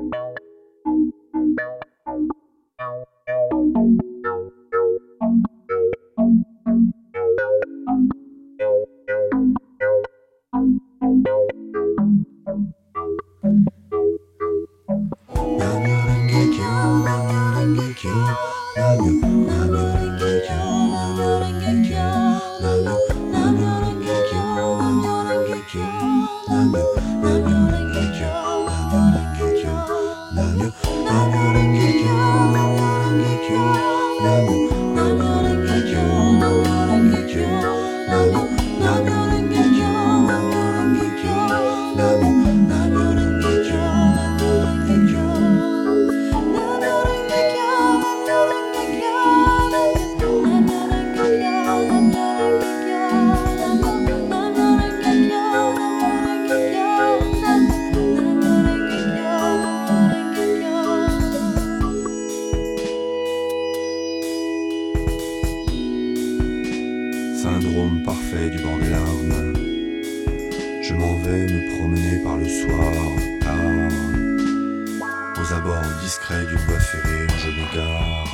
Syndrome parfait du bord des larmes. Je m'en vais me promener par le soir, tard, aux abords discrets d'une voie ferrée où je m'égare.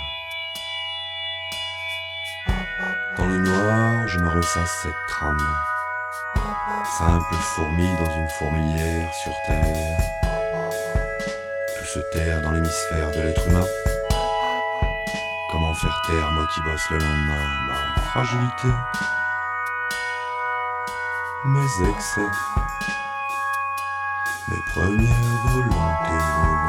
Dans le noir, je me ressasse cette trame, simple fourmi dans une fourmilière sur terre. Tout se terre dans l'hémisphère de l'être humain. Comment faire taire, moi qui bosse le lendemain, ma fragilité, mes excès, mes premières volontés,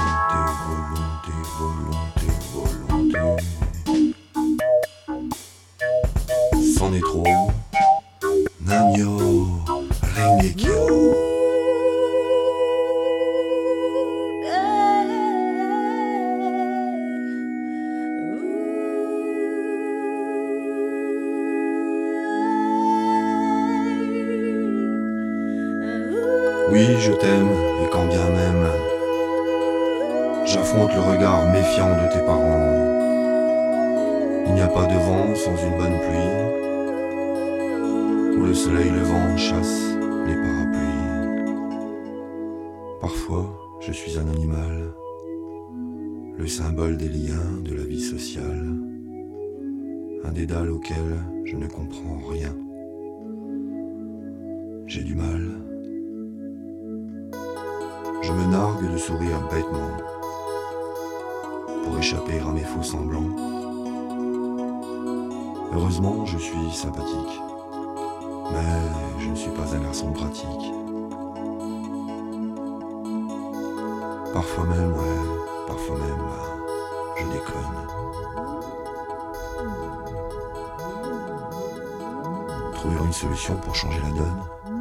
c'en est trop. Namyo Rengekyo. Oui, je t'aime, et quand bien même, j'affronte le regard méfiant de tes parents. Il n'y a pas de vent sans une bonne pluie, où le soleil levant chasse les parapluies. Parfois, je suis un animal, le symbole des liens de la vie sociale, un dédale auquel je ne comprends rien. J'ai du mal. Je me nargue de sourire bêtement pour échapper à mes faux semblants. Heureusement, je suis sympathique, mais je ne suis pas un garçon pratique. Parfois même, je déconne. Trouver une solution pour changer la donne.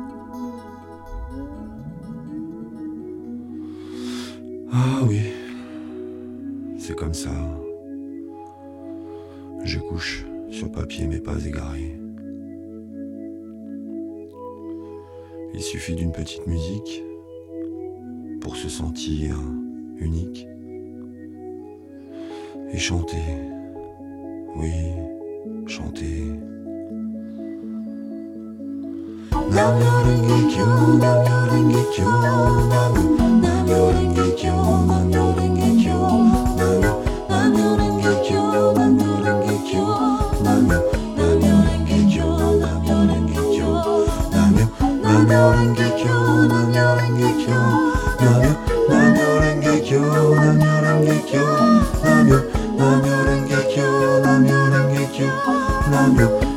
Ah oui, c'est comme ça. Je couche sur papier mes pas égarés. Il suffit d'une petite musique pour se sentir unique et chanter. Oui, chanter. Namyo Rengekyo, Namyo Rengekyo, Namyo Rengekyo, Namyo Rengekyo, Namyo Rengekyo, Namyo Rengekyo, Namyo Rengekyo, Namyo Rengekyo, Namyo Rengekyo, Namyo Rengekyo, Namyo Rengekyo, Namyo Rengekyo, Namyo Rengekyo, Namyo Rengekyo, Namyo Rengekyo.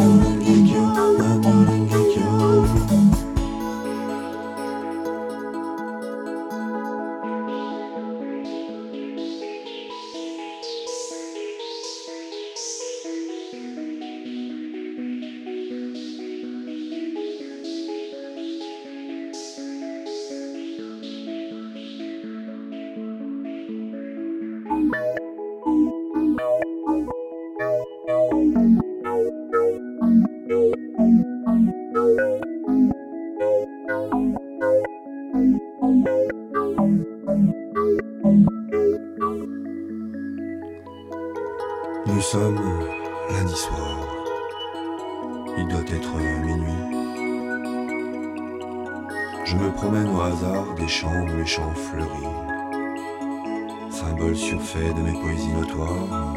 Nous sommes lundi soir. Il doit être minuit. Je me promène au hasard des champs où les champs fleuris. symbole surfait de mes poésies notoires,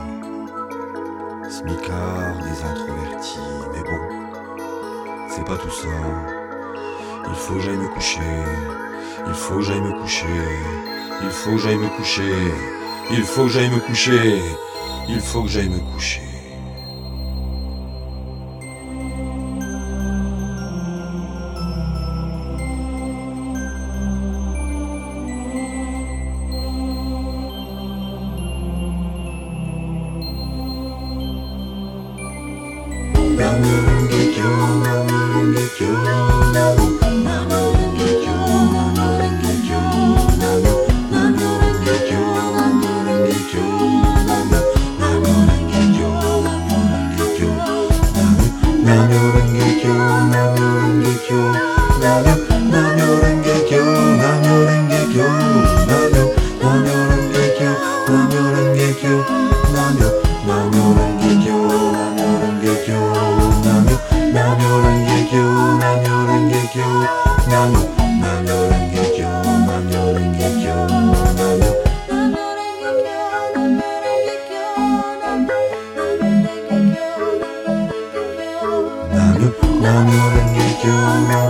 smicard des introvertis, mais bon, c'est pas tout ça. Il faut que j'aille me coucher, il faut que j'aille me coucher, il faut que j'aille me coucher, il faut que j'aille me coucher, il faut que j'aille me coucher. Namyo Renge Kyo.